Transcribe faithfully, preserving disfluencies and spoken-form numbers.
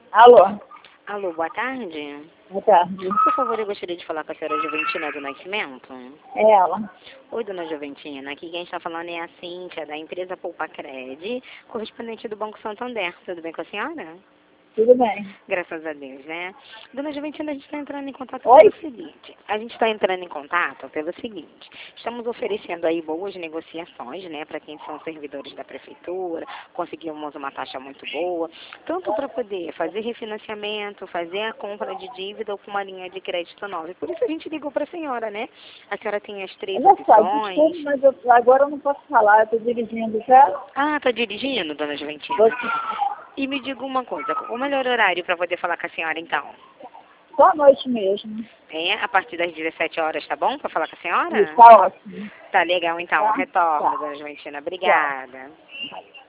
Alô? Alô, boa tarde. Boa tarde. Por favor, eu gostaria de falar com a senhora Juventina do Nascimento. É ela. Oi, dona Juventina. Aqui quem está falando é a Cíntia, da empresa Poupa Cred, correspondente do Banco Santander. Tudo bem com a senhora? Tudo bem. Graças a Deus, né? Dona Juventina, a gente está entrando em contato Oi? pelo seguinte. A gente está entrando em contato pelo seguinte. Estamos oferecendo aí boas negociações, né, para quem são servidores da prefeitura. Conseguimos uma taxa muito boa, tanto para poder fazer refinanciamento, fazer a compra de dívida ou com uma linha de crédito nova. E por isso a gente ligou para a senhora, né? A senhora tem as três Olha só, opções. desculpe, mas eu, agora eu não posso falar, eu estou dirigindo já. Ah, está dirigindo, dona Juventina? Você... E me diga uma coisa, o melhor horário para poder falar com a senhora, então? Só à noite mesmo. É, a partir das dezessete horas, tá bom? Para falar com a senhora? Está ótimo. Tá legal, então. Tá? Retorno, Tá. dona Juventina. Obrigada. Tá.